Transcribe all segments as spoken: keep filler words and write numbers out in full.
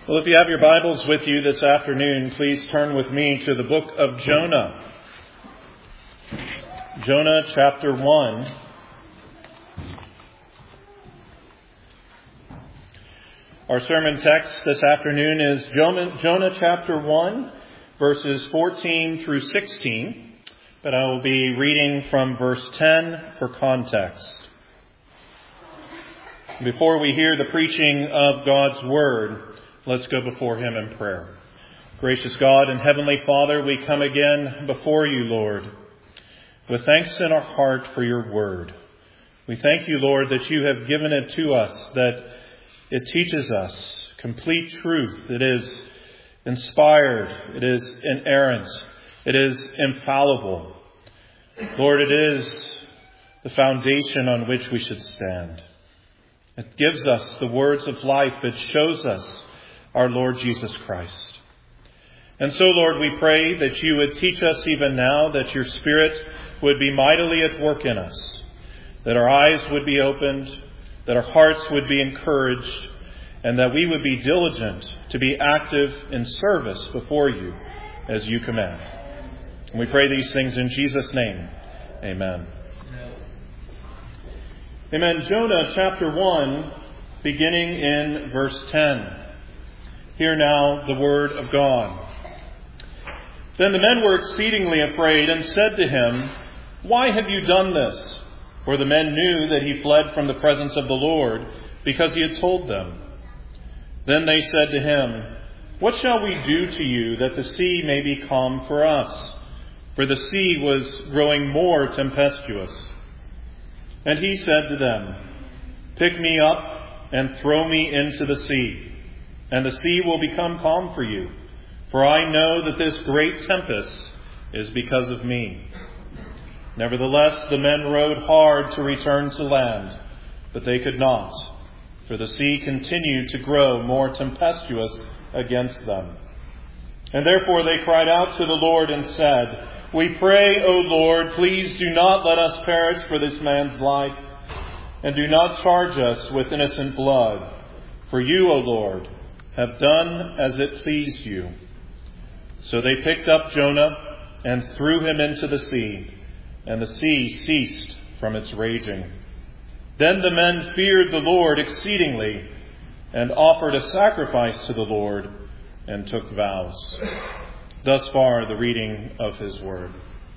Well, if you have your Bibles with you this afternoon, please turn with me to the book of Jonah. Jonah chapter one. Our sermon text this afternoon is Jonah, Jonah chapter one, verses fourteen through sixteen. But I will be reading from verse ten for context. Before we hear the preaching of God's Word, let's go before Him in prayer. Gracious God and Heavenly Father, we come again before you, Lord, with thanks in our heart for your Word. We thank you, Lord, that you have given it to us, that it teaches us complete truth. It is inspired. It is inerrant. It is infallible. Lord, it is the foundation on which we should stand. It gives us the words of life. It shows us our Lord Jesus Christ. And so, Lord, we pray that you would teach us even now, that your Spirit would be mightily at work in us, that our eyes would be opened, that our hearts would be encouraged, and that we would be diligent to be active in service before you as you command. And we pray these things in Jesus' name. Amen. Amen. Jonah chapter one, beginning in verse ten. Hear now the word of God. Then the men were exceedingly afraid and said to him, "Why have you done this?" For the men knew that he fled from the presence of the Lord, because he had told them. Then they said to him, "What shall we do to you that the sea may be calm for us?" For the sea was growing more tempestuous. And he said to them, "Pick me up and throw me into the sea, and the sea will become calm for you. For I know that this great tempest is because of me." Nevertheless, the men rowed hard to return to land, but they could not, for the sea continued to grow more tempestuous against them. And therefore they cried out to the Lord and said, "We pray, O Lord, please do not let us perish for this man's life, and do not charge us with innocent blood. For you, O Lord, have done as it pleased you." So they picked up Jonah and threw him into the sea, and the sea ceased from its raging. Then the men feared the Lord exceedingly, and offered a sacrifice to the Lord, and took vows. Thus far the reading of his word.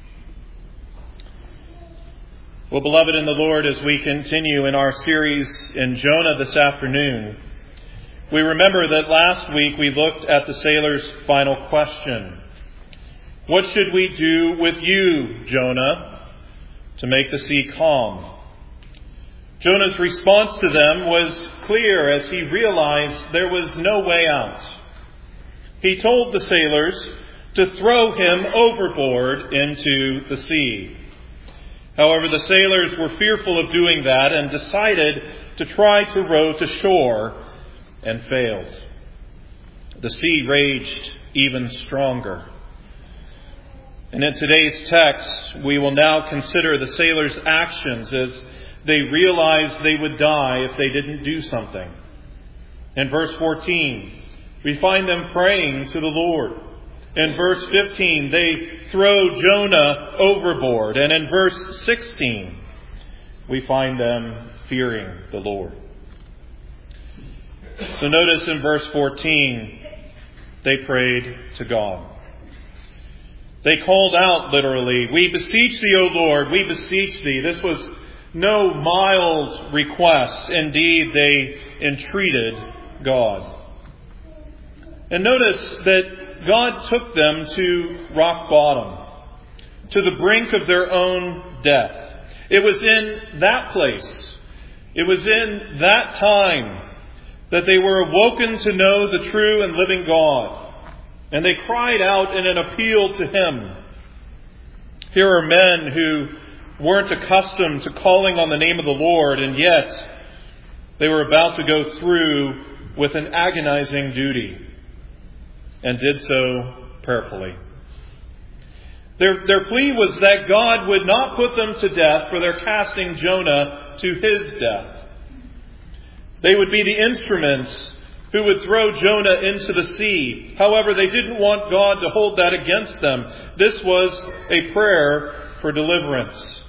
Well, beloved in the Lord, as we continue in our series in Jonah this afternoon, we remember that last week we looked at the sailor's final question. What should we do with you, Jonah, to make the sea calm? Jonah's response to them was clear as he realized there was no way out. He told the sailors to throw him overboard into the sea. However, the sailors were fearful of doing that and decided to try to row to shore, and failed. The sea raged even stronger. And in today's text, we will now consider the sailors' actions as they realized they would die if they didn't do something. In verse fourteen, we find them praying to the Lord. In verse fifteen, they throw Jonah overboard. And in verse sixteen, we find them fearing the Lord. So notice in verse fourteen, they prayed to God. They called out literally, "We beseech thee, O Lord, we beseech thee." This was no mild request. Indeed, they entreated God. And notice that God took them to rock bottom, to the brink of their own death. It was in that place, it was in that time, that they were awoken to know the true and living God. And they cried out in an appeal to Him. Here are men who weren't accustomed to calling on the name of the Lord, and yet they were about to go through with an agonizing duty, and did so prayerfully. Their, their plea was that God would not put them to death for their casting Jonah to his death. They would be the instruments who would throw Jonah into the sea. However, they didn't want God to hold that against them. This was a prayer for deliverance.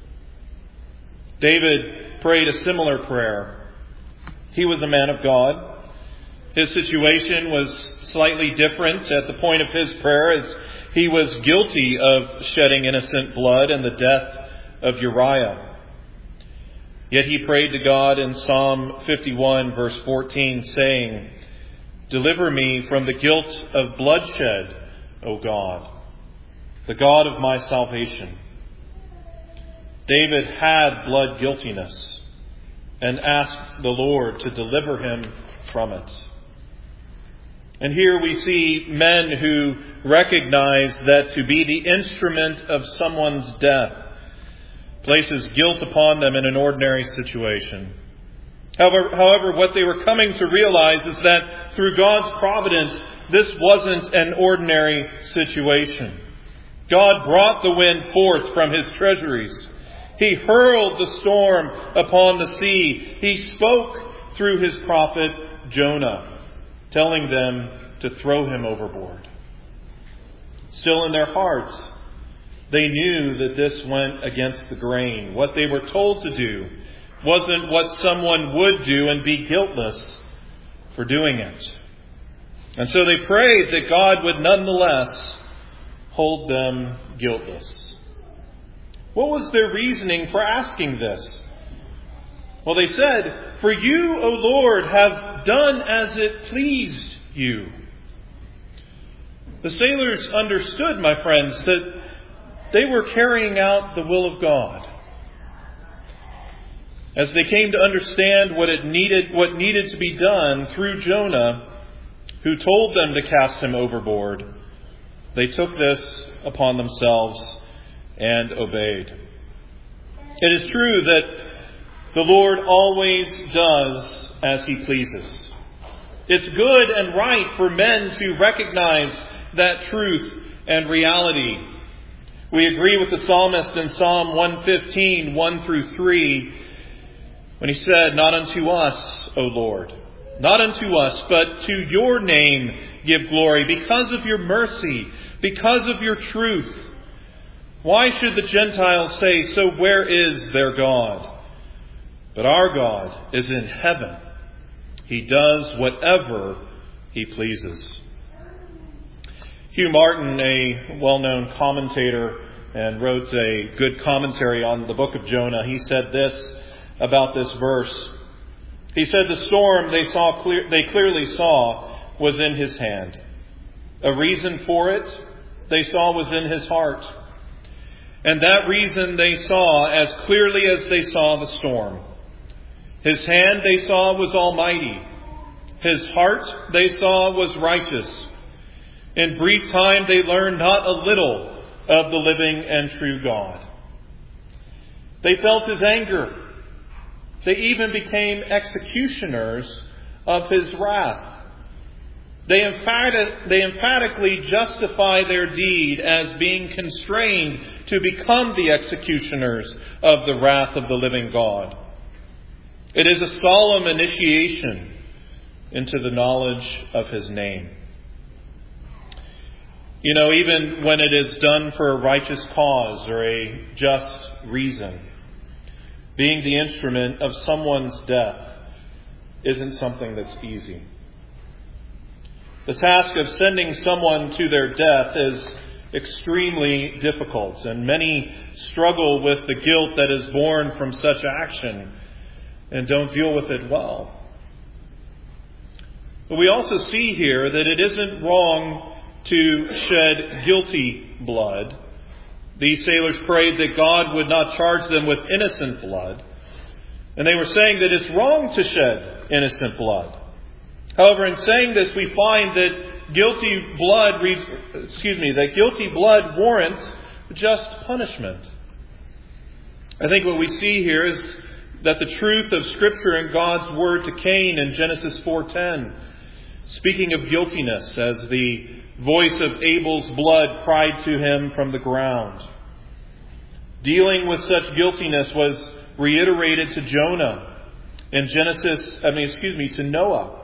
David prayed a similar prayer. He was a man of God. His situation was slightly different at the point of his prayer, as he was guilty of shedding innocent blood and the death of Uriah. Yet he prayed to God in Psalm fifty-one, verse fourteen, saying, "Deliver me from the guilt of bloodshed, O God, the God of my salvation." David had blood guiltiness and asked the Lord to deliver him from it. And here we see men who recognize that to be the instrument of someone's death places guilt upon them in an ordinary situation. However, however, what they were coming to realize is that through God's providence, this wasn't an ordinary situation. God brought the wind forth from his treasuries. He hurled the storm upon the sea. He spoke through his prophet Jonah, telling them to throw him overboard. Still in their hearts, they knew that this went against the grain. What they were told to do wasn't what someone would do and be guiltless for doing it. And so they prayed that God would nonetheless hold them guiltless. What was their reasoning for asking this? Well, they said, "For you, O Lord, have done as it pleased you." The sailors understood, my friends, that they were carrying out the will of God. As they came to understand what it needed, what needed to be done through Jonah, who told them to cast him overboard, they took this upon themselves and obeyed. It is true that the Lord always does as he pleases. It's good and right for men to recognize that truth and reality. We agree with the psalmist in Psalm one fifteen, one through three, when he said, "Not unto us, O Lord, not unto us, but to your name give glory, because of your mercy, because of your truth. Why should the Gentiles say, so where is their God? But our God is in heaven. He does whatever he pleases." Hugh Martin, a well-known commentator, and wrote a good commentary on the book of Jonah, he said this about this verse. He said, "The storm they saw clear, they clearly saw was in his hand. A reason for it they saw was in his heart. And that reason they saw as clearly as they saw the storm. His hand they saw was almighty. His heart they saw was righteous. In brief time they learned not a little of the living and true God. They felt his anger. They even became executioners of his wrath. They, emphatic, they emphatically justify their deed as being constrained to become the executioners of the wrath of the living God. It is a solemn initiation into the knowledge of his name. You know, even when it is done for a righteous cause or a just reason, being the instrument of someone's death isn't something that's easy. The task of sending someone to their death is extremely difficult, and many struggle with the guilt that is born from such action and don't deal with it well. But we also see here that it isn't wrong to shed guilty blood. These sailors prayed that God would not charge them with innocent blood, and they were saying that it's wrong to shed innocent blood. However, in saying this, we find that guilty blood, excuse me, that guilty blood warrants just punishment. I think what we see here is that the truth of Scripture and God's word to Cain in Genesis four ten, speaking of guiltiness as the voice of Abel's blood cried to him from the ground. Dealing with such guiltiness was reiterated to Jonah in Genesis, I mean, excuse me, to Noah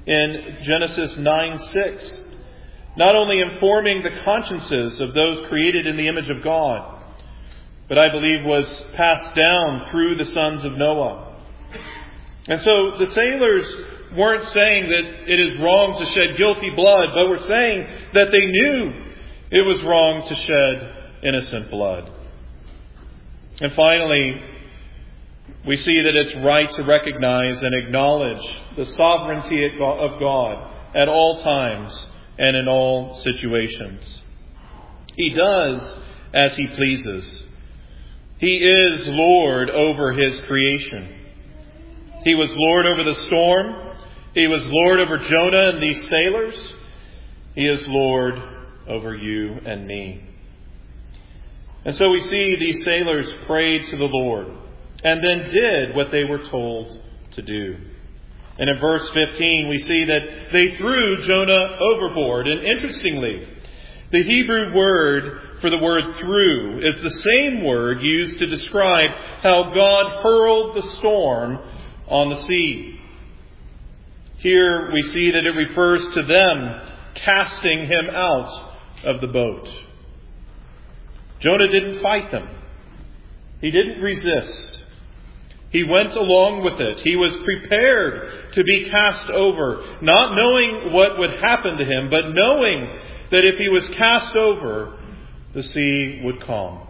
in Genesis nine six, not only informing the consciences of those created in the image of God, but I believe was passed down through the sons of Noah. And so the sailors weren't saying that it is wrong to shed guilty blood, but were saying that they knew it was wrong to shed innocent blood. And finally, we see that it's right to recognize and acknowledge the sovereignty of God at all times and in all situations. He does as He pleases. He is Lord over His creation. He was Lord over the storm. He was Lord over Jonah and these sailors. He is Lord over you and me. And so we see these sailors prayed to the Lord and then did what they were told to do. And in verse fifteen, we see that they threw Jonah overboard. And interestingly, the Hebrew word for the word threw is the same word used to describe how God hurled the storm on the sea. Here we see that it refers to them casting him out of the boat. Jonah didn't fight them. He didn't resist. He went along with it. He was prepared to be cast over, not knowing what would happen to him, but knowing that if he was cast over, the sea would calm.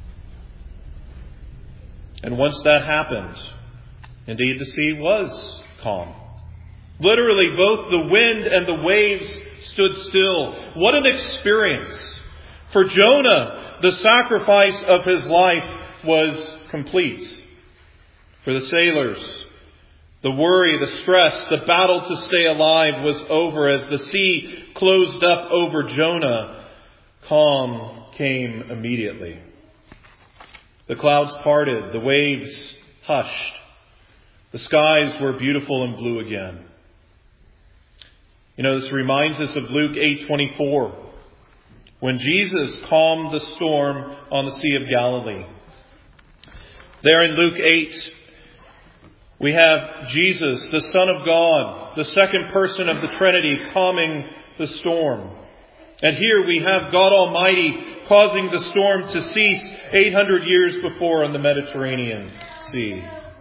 And once that happened, indeed the sea was calm. Literally, both the wind and the waves stood still. What an experience! For Jonah, the sacrifice of his life was complete. For the sailors, the worry, the stress, the battle to stay alive was over. As the sea closed up over Jonah, calm came immediately. The clouds parted, the waves hushed. The skies were beautiful and blue again. You know, this reminds us of Luke eight twenty-four. When Jesus calmed the storm on the Sea of Galilee. There in Luke eight, we have Jesus, the Son of God, the second person of the Trinity, calming the storm. And here we have God Almighty causing the storm to cease eight hundred years before on the Mediterranean Sea.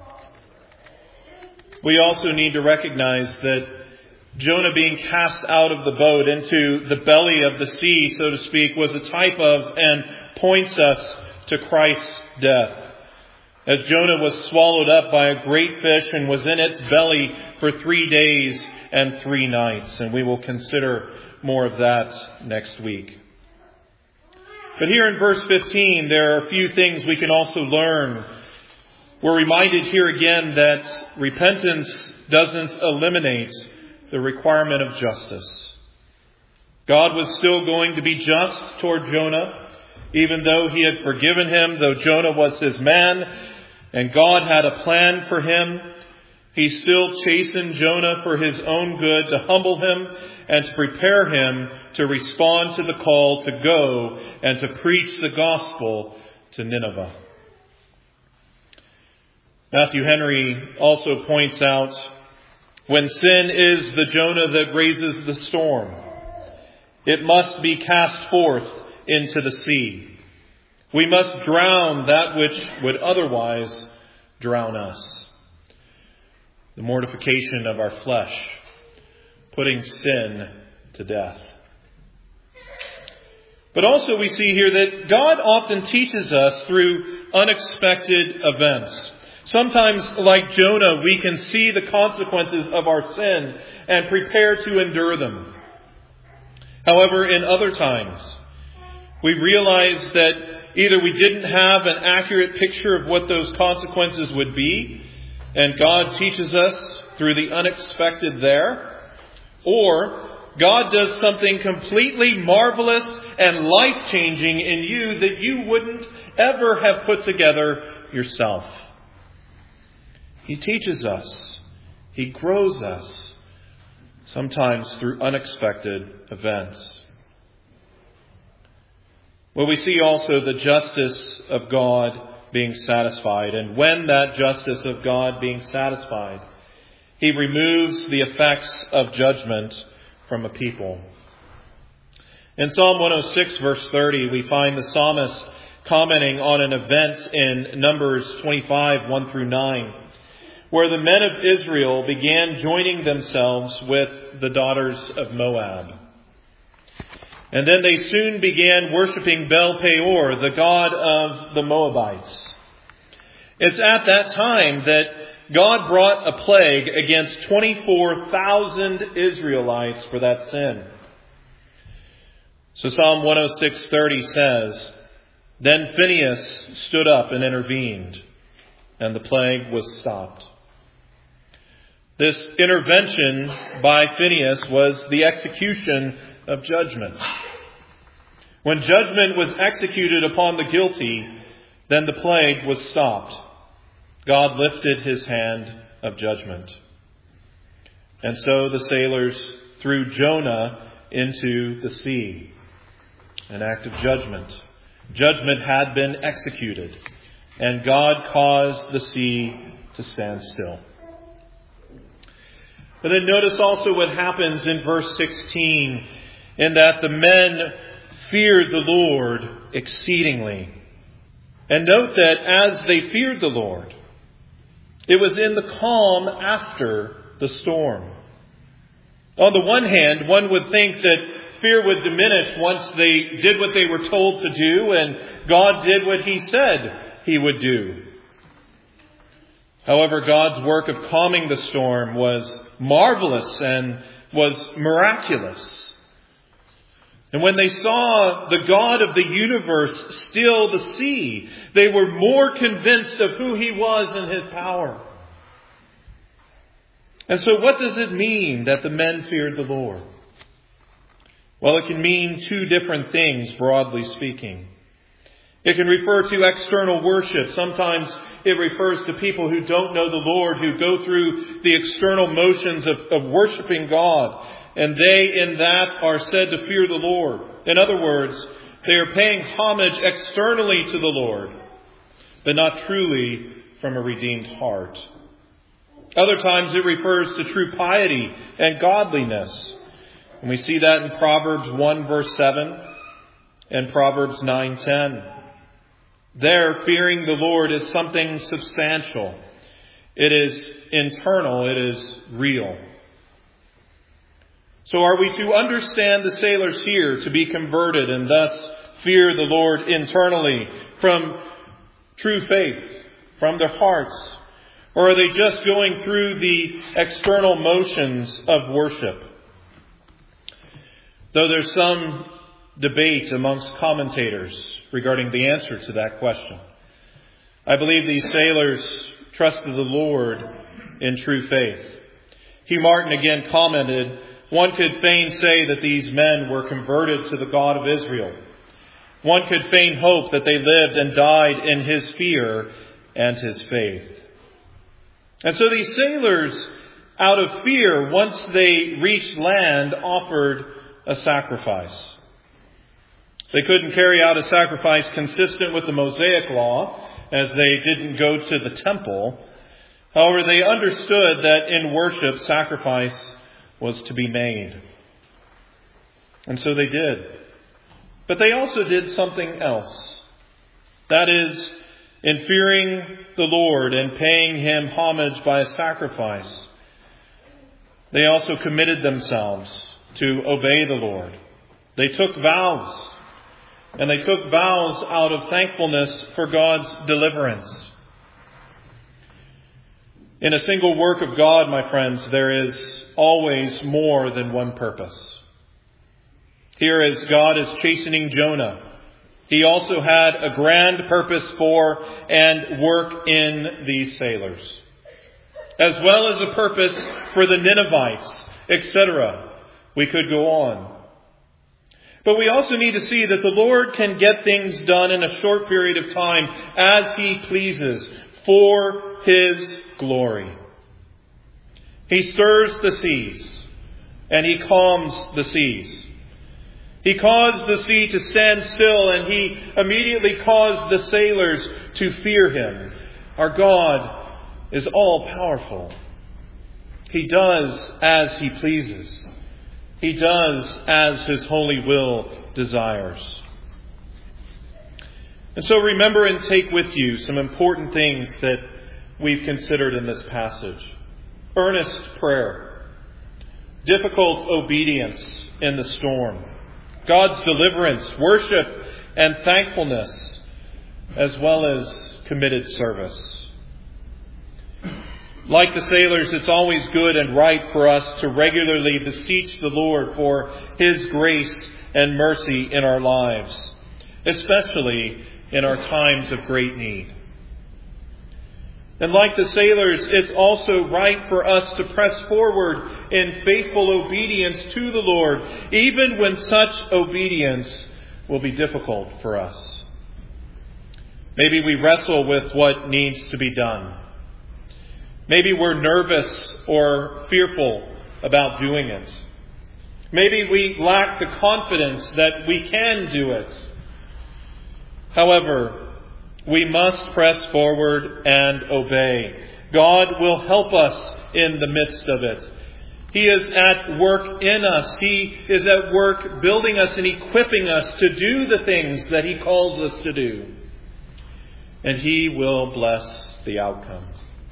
We also need to recognize that Jonah being cast out of the boat into the belly of the sea, so to speak, was a type of and points us to Christ's death. As Jonah was swallowed up by a great fish and was in its belly for three days and three nights. And we will consider more of that next week. But here in verse fifteen, there are a few things we can also learn. We're reminded here again that repentance doesn't eliminate the requirement of justice. God was still going to be just toward Jonah, even though He had forgiven him, though Jonah was His man, and God had a plan for him. He still chastened Jonah for His own good, to humble him and to prepare him to respond to the call to go and to preach the gospel to Nineveh. Matthew Henry also points out, when sin is the Jonah that raises the storm, it must be cast forth into the sea. We must drown that which would otherwise drown us. The mortification of our flesh, putting sin to death. But also we see here that God often teaches us through unexpected events. Sometimes, like Jonah, we can see the consequences of our sin and prepare to endure them. However, in other times, we realize that either we didn't have an accurate picture of what those consequences would be, and God teaches us through the unexpected there, or God does something completely marvelous and life-changing in you that you wouldn't ever have put together yourself. He teaches us. He grows us, sometimes through unexpected events. Well, we see also the justice of God being satisfied. And when that justice of God being satisfied, He He removes the effects of judgment from a people. In Psalm one oh six, verse thirty, we find the psalmist commenting on an event in Numbers twenty-five, one through nine, where the men of Israel began joining themselves with the daughters of Moab. And then they soon began worshiping Baal Peor, the god of the Moabites. It's at that time that God brought a plague against twenty-four thousand Israelites for that sin. So Psalm one oh six, thirty says, "Then Phinehas stood up and intervened, and the plague was stopped." This intervention by Phinehas was the execution of judgment. When judgment was executed upon the guilty, then the plague was stopped. God lifted his hand of judgment. And so the sailors threw Jonah into the sea, an act of judgment. Judgment had been executed, and God caused the sea to stand still. But then notice also what happens in verse sixteen, in that the men feared the Lord exceedingly. And note that as they feared the Lord, it was in the calm after the storm. On the one hand, one would think that fear would diminish once they did what they were told to do and God did what he said he would do. However, God's work of calming the storm was marvelous and was miraculous. And when they saw the God of the universe still the sea, they were more convinced of who he was and his power. And so what does it mean that the men feared the Lord? Well, it can mean two different things, broadly speaking. It can refer to external worship. Sometimes it refers to people who don't know the Lord, who go through the external motions of, of worshiping God. And they in that are said to fear the Lord. In other words, they are paying homage externally to the Lord, but not truly from a redeemed heart. Other times it refers to true piety and godliness. And we see that in Proverbs one verse seven and Proverbs nine ten. There, fearing the Lord is something substantial. It is internal. It is real. So are we to understand the sailors here to be converted and thus fear the Lord internally from true faith, from their hearts? Or are they just going through the external motions of worship? Though there's some debate amongst commentators regarding the answer to that question, I believe these sailors trusted the Lord in true faith. Hugh Martin again commented, "One could fain say that these men were converted to the God of Israel. One could fain hope that they lived and died in his fear and his faith." And so these sailors, out of fear, once they reached land, offered a sacrifice. They couldn't carry out a sacrifice consistent with the Mosaic law, as they didn't go to the temple. However, they understood that in worship, sacrifice was to be made. And so they did. But they also did something else. That is, in fearing the Lord and paying him homage by a sacrifice, they also committed themselves to obey the Lord. They took vows. And they took vows out of thankfulness for God's deliverance. In a single work of God, my friends, there is always more than one purpose. Here, as God is chastening Jonah, he also had a grand purpose for and work in these sailors, as well as a purpose for the Ninevites, et cetera. We could go on. But we also need to see that the Lord can get things done in a short period of time as he pleases for his glory. He stirs the seas and he calms the seas. He caused the sea to stand still and he immediately caused the sailors to fear him. Our God is all powerful. He does as He pleases. He does as His holy will desires. And so remember and take with you some important things that we've considered in this passage. Earnest prayer, difficult obedience in the storm, God's deliverance, worship and thankfulness, as well as committed service. Like the sailors, it's always good and right for us to regularly beseech the Lord for His grace and mercy in our lives, especially in our times of great need. And like the sailors, it's also right for us to press forward in faithful obedience to the Lord, even when such obedience will be difficult for us. Maybe we wrestle with what needs to be done. Maybe we're nervous or fearful about doing it. Maybe we lack the confidence that we can do it. However, we must press forward and obey. God will help us in the midst of it. He is at work in us. He is at work building us and equipping us to do the things that He calls us to do. And He will bless the outcome.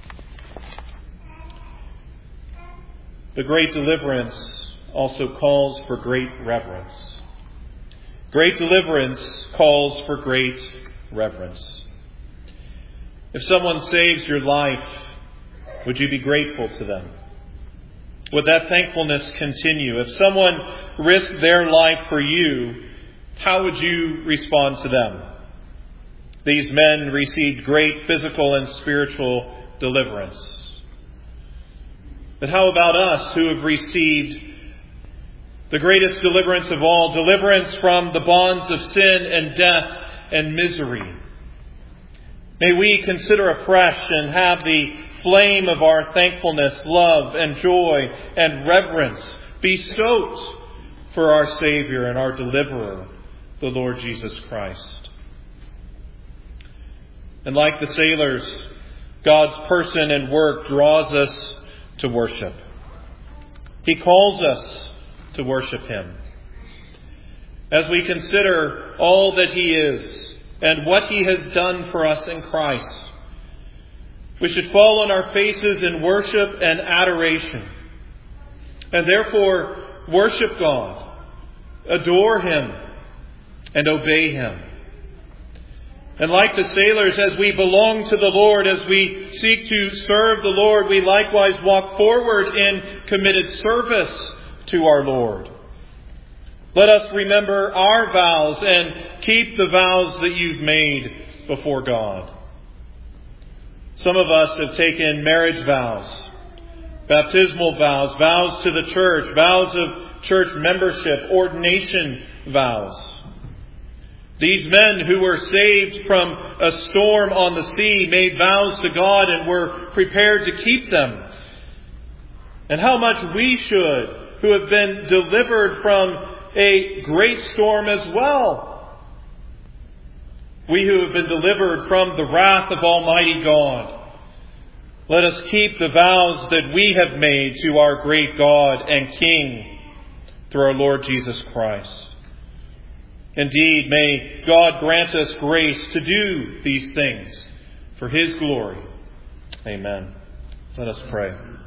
The great deliverance also calls for great reverence. Great deliverance calls for great reverence. If someone saves your life, would you be grateful to them? Would that thankfulness continue? If someone risked their life for you, how would you respond to them? These men received great physical and spiritual deliverance. But how about us who have received the greatest deliverance of all, deliverance from the bonds of sin and death and misery? May we consider afresh and have the flame of our thankfulness, love and joy and reverence be stoked for our Savior and our Deliverer, the Lord Jesus Christ. And like the sailors, God's person and work draws us to worship. He calls us to worship Him. As we consider all that He is and what He has done for us in Christ, we should fall on our faces in worship and adoration, and therefore worship God, adore Him, and obey Him. And like the sailors, as we belong to the Lord, as we seek to serve the Lord, we likewise walk forward in committed service to our Lord. Let us remember our vows and keep the vows that you've made before God. Some of us have taken marriage vows, baptismal vows, vows to the church, vows of church membership, ordination vows. These men who were saved from a storm on the sea made vows to God and were prepared to keep them. And how much we should, who have been delivered from a great storm as well. We who have been delivered from the wrath of Almighty God. Let us keep the vows that we have made to our great God and King through our Lord Jesus Christ. Indeed, may God grant us grace to do these things for His glory. Amen. Let us pray.